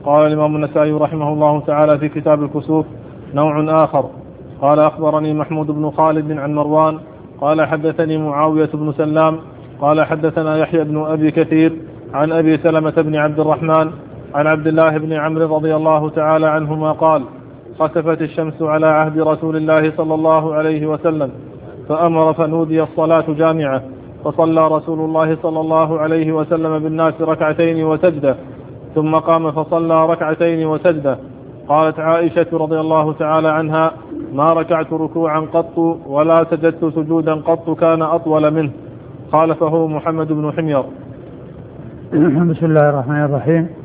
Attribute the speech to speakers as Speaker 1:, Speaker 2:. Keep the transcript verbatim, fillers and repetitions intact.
Speaker 1: قال الإمام النسائي رحمه الله تعالى في كتاب الكسوف: نوع آخر. قال: أخبرني محمود بن خالد عن مروان قال: حدثني معاوية بن سلام قال: حدثنا يحيى بن أبي كثير عن أبي سلمة بن عبد الرحمن عن عبد الله بن عمرو رضي الله تعالى عنهما قال: خسفت الشمس على عهد رسول الله صلى الله عليه وسلم فأمر فنودي الصلاة جامعة، فصلى رسول الله صلى الله عليه وسلم بالناس ركعتين وسجدة، ثم قام فصلى ركعتين وسجدة. قالت عائشة رضي الله تعالى عنها: ما ركعت ركوعا قط ولا سجدت سجودا قط كان أطول منه. خالفه محمد بن حمير.
Speaker 2: بسم الله الرحمن الرحيم.